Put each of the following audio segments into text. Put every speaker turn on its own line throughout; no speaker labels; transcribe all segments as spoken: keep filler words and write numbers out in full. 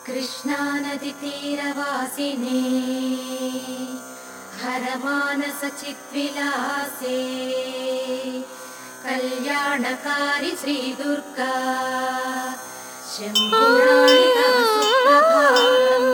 కృష్ణా నది తీరవాసినే హరమానస చిద్విలాసే కళ్యాణకారి శ్రీ దుర్గా శంభురాణి తవ సుప్రభాతం.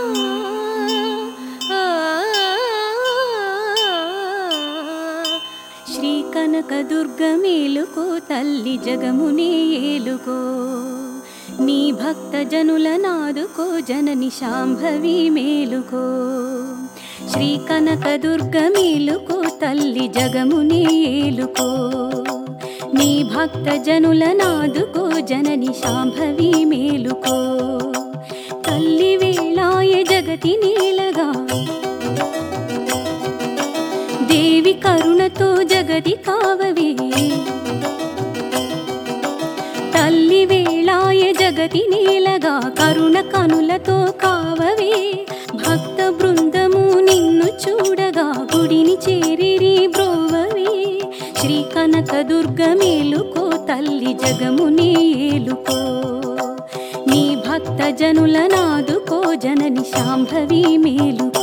శ్రీ కనక దుర్గ మేలుకో తల్లి జగమునే ఏలుకో, నీ భక్త జనుల నాదుకో జనని శాంభవి మేలుకో. శ్రీ కనక దుర్గ మేలుకో తల్లి జగమునే ఏలుకో, నీ భక్త జనుల నాదుకో జనని శాంభవి మేలుకో. తల్లి వేళాయ జగతి నీలగా దేవి కరుణతో జగతి కావవే, తల్లి వేళాయ జగతి నీలగా కరుణ కనులతో కావవే. భక్త బృందము నిన్ను చూడగా గుడిని చేరిరి బ్రోవవే. శ్రీ కనక దుర్గ మేలుకో తల్లి జగమునే ఏలుకో, నీ భక్త జనుల నాదుకో జనని శాంభవి మేలుకో.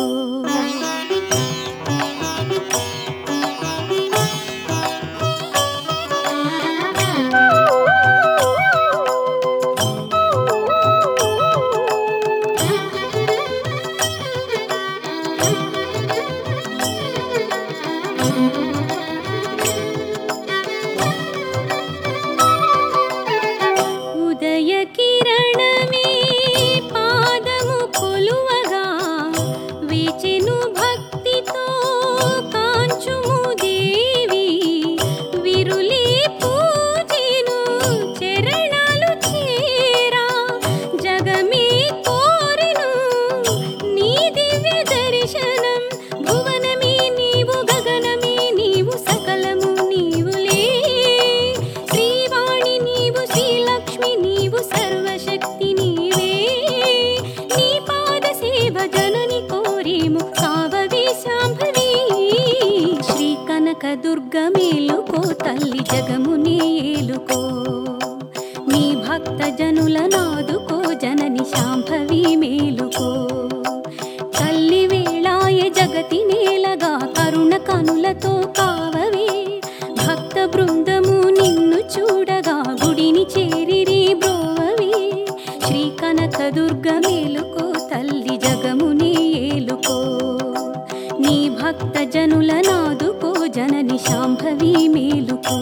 ఉదయ కిరణమే పాదము కొలువగా వేచెను భక్తితో కాంచుము దేవి. విరులే పూజెను చరణాలు చేరా జగమే కోరెను నీ దివ్య దర్శనం. భువనమే నీవు గగనమే నీవు సకలము నీవులే. శ్రీవాణి నీవు శ్రీలక్ష్మి నీవు సర్వశక్తి నీవే. నీ పాద సేవ జనని కోరేము కావవే శాంభవి. శ్రీ కనక దుర్గ మేలుకో తల్లి జగమునే ఏలుకో, నీ భక్త జనుల నాదుకో జనని శాంభవి మేలుకో. తల్లి వేళాయ జగతి నేలగా కరుణ కనులతో కావవే. భక్త బృందము నిన్ను చూడగా గుడిని చేరిరి బ్రోవవే. శ్రీ కనక దుర్గ మేలుకో తల్లి జగమునే ఏలుకో, నీ భక్త జనుల నాదుకో జనని శాంభవి మేలుకో.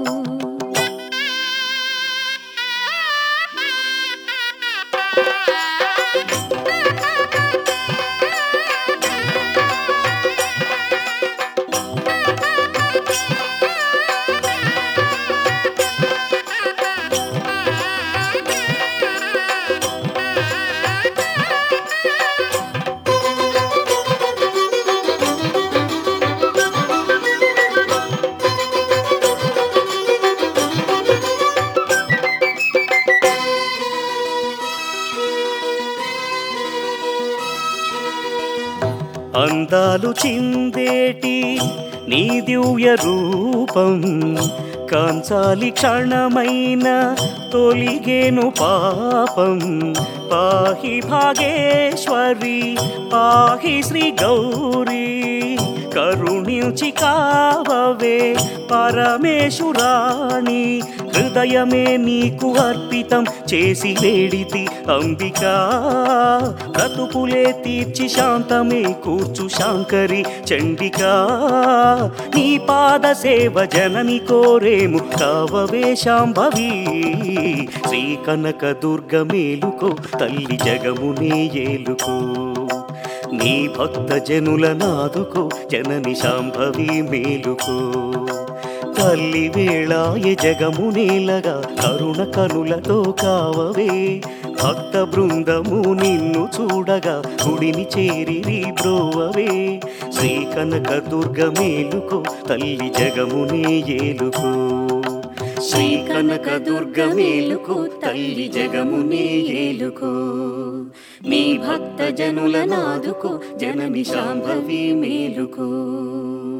అందాలు చిందేటి నీ దివ్య రూపం కాంచాలి క్షణమైన తొలిగేను పాపం. పాహి భాగేశ్వరి పాహి శ్రీ గౌరీ కరుణించి కావవే పరమేశ్వరాణి. హృదయమే నీకు అర్పితం చేసి వేడితి అంబికా. బ్రతుకులే తీర్చి శాంతమే కూర్చు శాంకరి చండికా. నీ పాద సేవ జనని కోరేము కావవే శాంభవి. శ్రీ కనక దుర్గ మేలుకో తల్లి జగమునే ఏలుకో, నీ భక్త జనుల నాదుకో జనని శాంభవి మేలుకో. తల్లి వేళాయ జగమునేలగా కరుణ కనులతో కావవే. భక్త బృందము నిన్ను చూడగా గుడిని చేరిరి బ్రోవవే. శ్రీ కనక దుర్గ మేలుకో తల్లి జగమునే ఏలుకో, శ్రీ కనక దుర్గ మేలుకో తల్లి జగమునే ఏలుకో. నీ భక్త జనుల నాదుకో జనని శాంభవి మేలుకో.